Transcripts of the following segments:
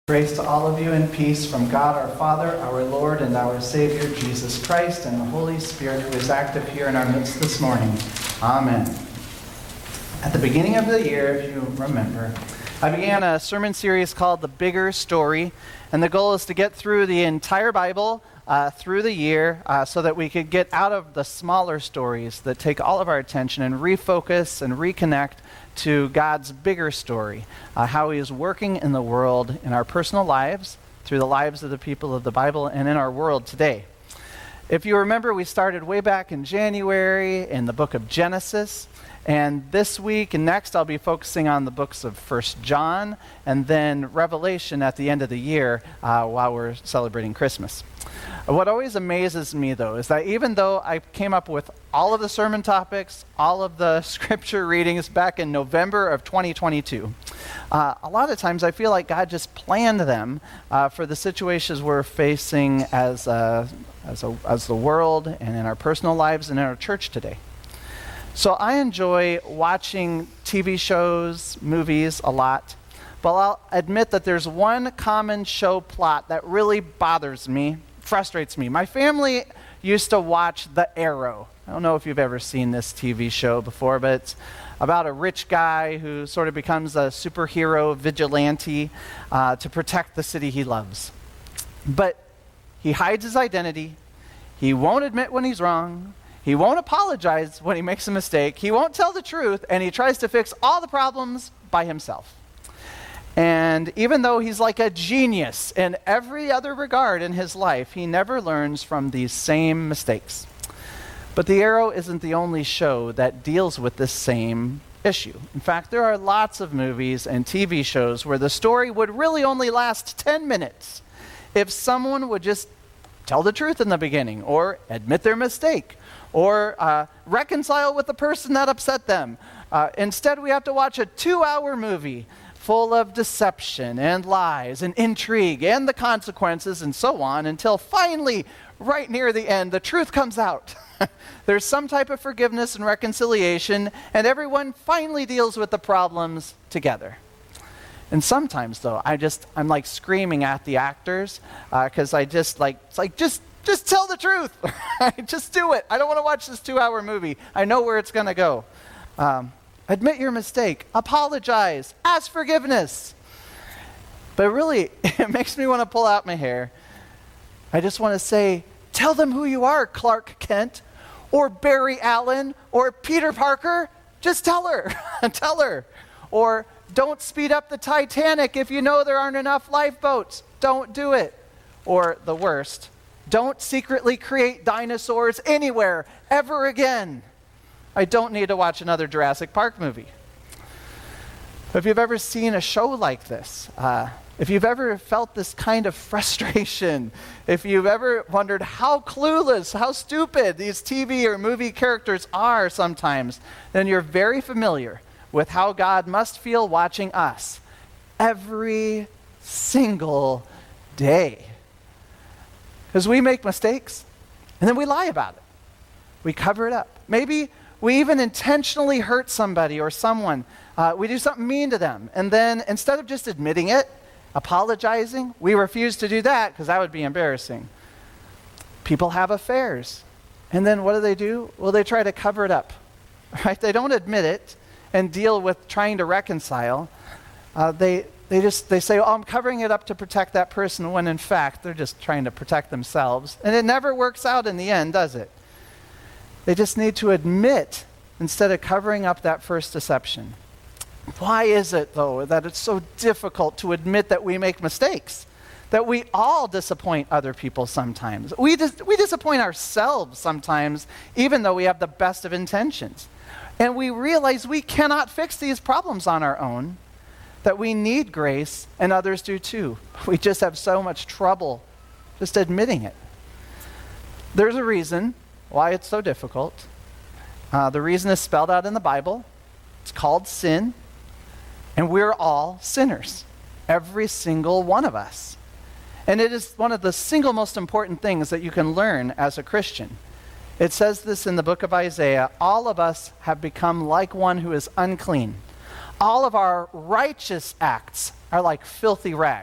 Grace to all of you and peace from God our Father, our Lord, and our Savior, Jesus Christ, and the Holy Spirit who is active here in our midst this morning. Amen. At the beginning of the year, if you remember, I began a sermon series called The Bigger Story, and the goal is to get through the entire Bible through the year so that we could get out of the smaller stories that take all of our attention and refocus and reconnect to God's bigger story, how he is working in the world, in our personal lives, through the lives of the people of the Bible, and in our world today. If you remember, we started way back in January in the book of Genesis, and this week and next I'll be focusing on the books of 1 John and then Revelation at the end of the year while we're celebrating Christmas. What always amazes me, though, is that even though I came up with all of the sermon topics, all of the scripture readings back in November of 2022, a lot of times I feel like God just planned them for the situations we're facing as the world and in our personal lives and in our church today. So I enjoy watching TV shows, movies a lot, but I'll admit that there's one common show plot that really bothers me, frustrates me. My family used to watch The Arrow. I don't know if you've ever seen this TV show before, but it's about a rich guy who sort of becomes a superhero vigilante to protect the city he loves. But he hides his identity. He won't admit when he's wrong. He won't apologize when he makes a mistake. He won't tell the truth, and he tries to fix all the problems by himself. And even though he's like a genius in every other regard in his life, he never learns from these same mistakes. But The Arrow isn't the only show that deals with this same issue. In fact, there are lots of movies and TV shows where the story would really only last 10 minutes if someone would just tell the truth in the beginning, or admit their mistake, or reconcile with the person that upset them. Instead, we have to watch a 2-hour movie full of deception and lies and intrigue and the consequences and so on until finally, right near the end, the truth comes out. There's some type of forgiveness and reconciliation, and everyone finally deals with the problems together. And sometimes, though, I'm like screaming at the actors because just tell the truth. Just do it. I don't want to watch this 2-hour movie. I know where it's going to go. Admit your mistake. Apologize. Ask forgiveness. But really, it makes me want to pull out my hair. I just want to say, tell them who you are, Clark Kent, or Barry Allen, or Peter Parker. Just tell her. Tell her. Or don't speed up the Titanic if you know there aren't enough lifeboats. Don't do it. Or the worst, don't secretly create dinosaurs anywhere, ever again. I don't need to watch another Jurassic Park movie. If you've ever seen a show like this, if you've ever felt this kind of frustration, if you've ever wondered how clueless, how stupid these TV or movie characters are sometimes, then you're very familiar with how God must feel watching us every single day. Because we make mistakes, and then we lie about it. We cover it up. Maybe we even intentionally hurt somebody or someone. We do something mean to them, and then instead of just admitting it, apologizing, we refuse to do that because that would be embarrassing. People have affairs, and then what do? Well, they try to cover it up, right? They don't admit it and deal with trying to reconcile. They say, oh, I'm covering it up to protect that person, when in fact, they're just trying to protect themselves. And it never works out in the end, does it? They just need to admit instead of covering up that first deception. Why is it, though, that it's so difficult to admit that we make mistakes? That we all disappoint other people sometimes. We disappoint ourselves sometimes, even though we have the best of intentions. And we realize we cannot fix these problems on our own, that we need grace, and others do too. We just have so much trouble just admitting it. There's a reason why it's so difficult. The reason is spelled out in the Bible. It's called sin, and we're all sinners, every single one of us. And it is one of the single most important things that you can learn as a Christian. It says this in the book of Isaiah, all of us have become like one who is unclean. All of our righteous acts are like filthy rags.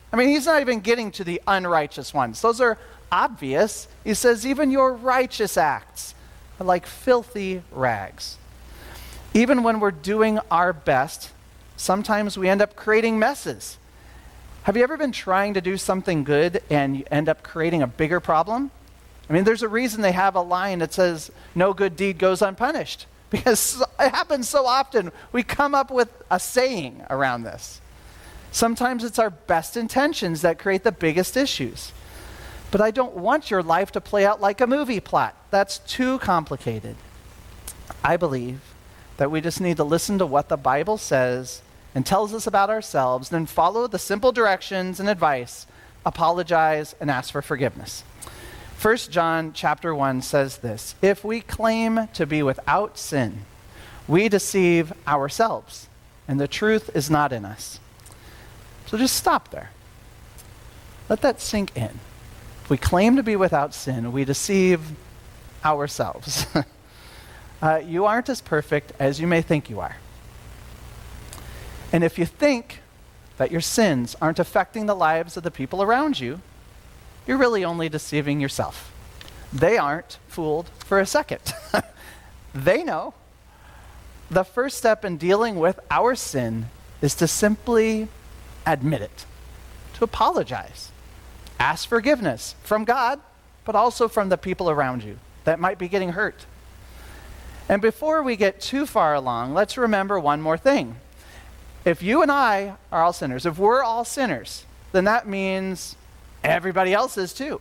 I mean, he's not even getting to the unrighteous ones. Those are obvious. He says, even your righteous acts are like filthy rags. Even when we're doing our best, sometimes we end up creating messes. Have you ever been trying to do something good and you end up creating a bigger problem? I mean, there's a reason they have a line that says, no good deed goes unpunished. Because it happens so often. We come up with a saying around this. Sometimes it's our best intentions that create the biggest issues. But I don't want your life to play out like a movie plot. That's too complicated. I believe that we just need to listen to what the Bible says and tells us about ourselves, then follow the simple directions and advice, apologize, and ask for forgiveness. 1 John chapter 1 says this, if we claim to be without sin, we deceive ourselves, and the truth is not in us. So just stop there. Let that sink in. If we claim to be without sin, we deceive ourselves. You aren't as perfect as you may think you are. And if you think that your sins aren't affecting the lives of the people around you, you're really only deceiving yourself. They aren't fooled for a second. They know. The first step in dealing with our sin is to simply admit it, to apologize, ask forgiveness from God, but also from the people around you that might be getting hurt. And before we get too far along, let's remember one more thing. If you and I are all sinners, if we're all sinners, then that means everybody else is too.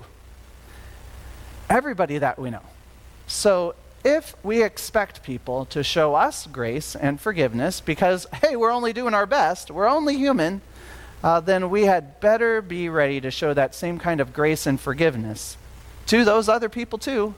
Everybody that we know. So if we expect people to show us grace and forgiveness because, hey, we're only doing our best, we're only human, then we had better be ready to show that same kind of grace and forgiveness to those other people too.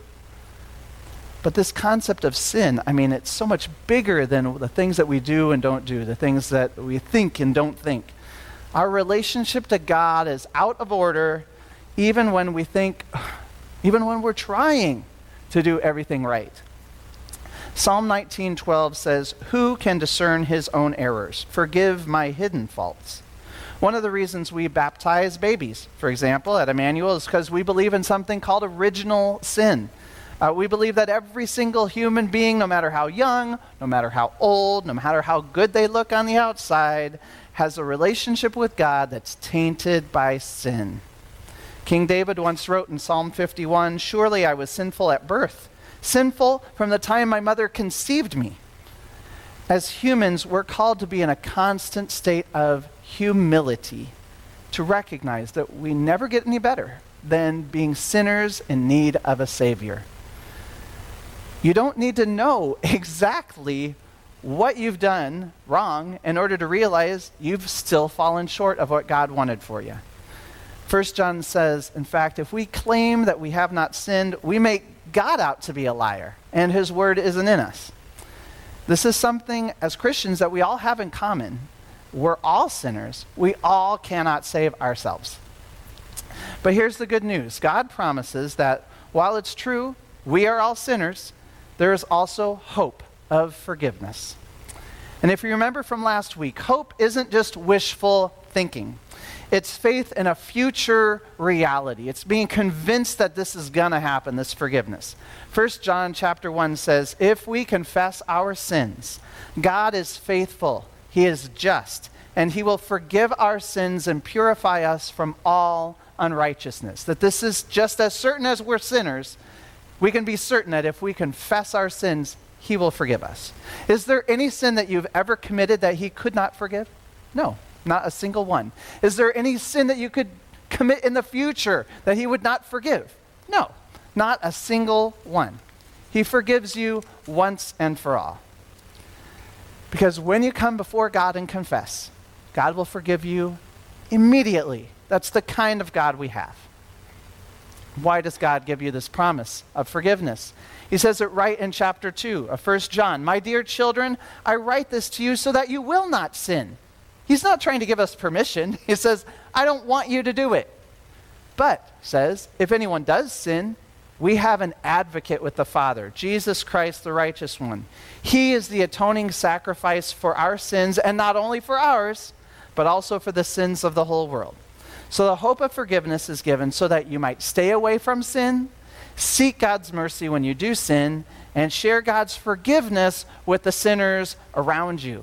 But this concept of sin, I mean, it's so much bigger than the things that we do and don't do, the things that we think and don't think. Our relationship to God is out of order even when we think, even when we're trying to do everything right. Psalm 19:12 says, who can discern his own errors? Forgive my hidden faults. One of the reasons we baptize babies, for example, at Emmanuel, is because we believe in something called original sin. We believe that every single human being, no matter how young, no matter how old, no matter how good they look on the outside, has a relationship with God that's tainted by sin. King David once wrote in Psalm 51, surely I was sinful at birth, sinful from the time my mother conceived me. As humans, we're called to be in a constant state of humility, to recognize that we never get any better than being sinners in need of a Savior. You don't need to know exactly what you've done wrong in order to realize you've still fallen short of what God wanted for you. 1 John says, in fact, if we claim that we have not sinned, we make God out to be a liar, and his word isn't in us. This is something as Christians that we all have in common. We're all sinners. We all cannot save ourselves. But here's the good news. God promises that while it's true, we are all sinners, there is also hope of forgiveness. And if you remember from last week, hope isn't just wishful thinking. It's faith in a future reality. It's being convinced that this is going to happen, this forgiveness. 1 John chapter 1 says, if we confess our sins, God is faithful, he is just, and he will forgive our sins and purify us from all unrighteousness. That this is just as certain as we're sinners, we can be certain that if we confess our sins, he will forgive us. Is there any sin that you've ever committed that he could not forgive? No, not a single one. Is there any sin that you could commit in the future that he would not forgive? No, not a single one. He forgives you once and for all. Because when you come before God and confess, God will forgive you immediately. That's the kind of God we have. Why does God give you this promise of forgiveness? He says it right in chapter 2 of 1 John. My dear children, I write this to you so that you will not sin. He's not trying to give us permission. He says, I don't want you to do it. But, says, if anyone does sin, we have an advocate with the Father, Jesus Christ, the righteous one. He is the atoning sacrifice for our sins, and not only for ours, but also for the sins of the whole world. So the hope of forgiveness is given so that you might stay away from sin, seek God's mercy when you do sin, and share God's forgiveness with the sinners around you.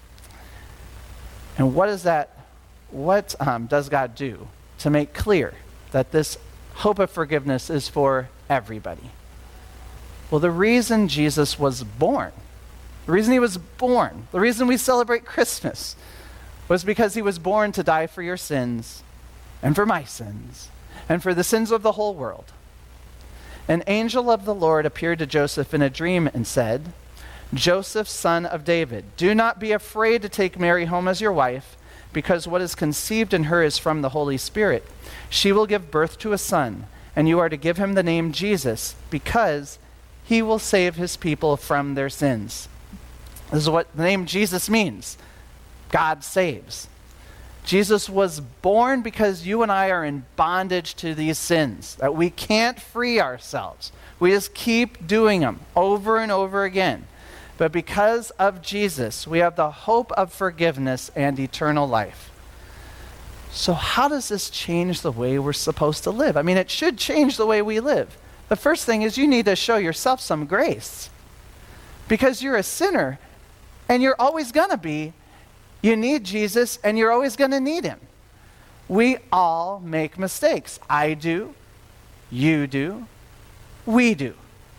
And what does God do to make clear that this hope of forgiveness is for everybody? Well, the reason Jesus was born, the reason we celebrate Christmas, was because he was born to die for your sins and for my sins and for the sins of the whole world. An angel of the Lord appeared to Joseph in a dream and said, "Joseph, son of David, do not be afraid to take Mary home as your wife, because what is conceived in her is from the Holy Spirit. She will give birth to a son, and you are to give him the name Jesus, because he will save his people from their sins." This is what the name Jesus means. God saves. Jesus was born because you and I are in bondage to these sins, that we can't free ourselves. We just keep doing them over and over again. But because of Jesus, we have the hope of forgiveness and eternal life. So how does this change the way we're supposed to live? I mean, it should change the way we live. The first thing is you need to show yourself some grace. Because you're a sinner, and you're always going to be. You need Jesus, and you're always going to need him. We all make mistakes. I do. You do. We do.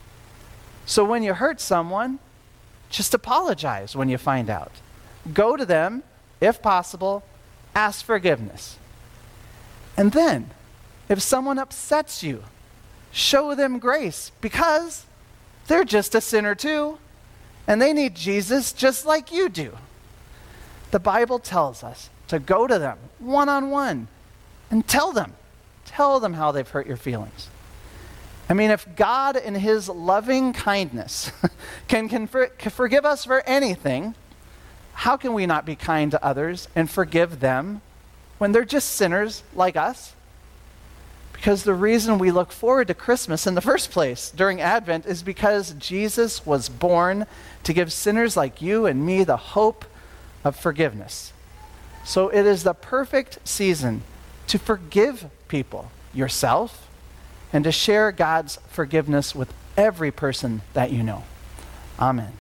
So when you hurt someone, just apologize when you find out. Go to them, if possible, ask forgiveness. And then, if someone upsets you, show them grace, because they're just a sinner too, and they need Jesus just like you do. The Bible tells us to go to them one-on-one and tell them how they've hurt your feelings. I mean, if God in his loving kindness can forgive us for anything, how can we not be kind to others and forgive them when they're just sinners like us? Because the reason we look forward to Christmas in the first place during Advent is because Jesus was born to give sinners like you and me the hope of forgiveness. So it is the perfect season to forgive people, yourself, and to share God's forgiveness with every person that you know. Amen.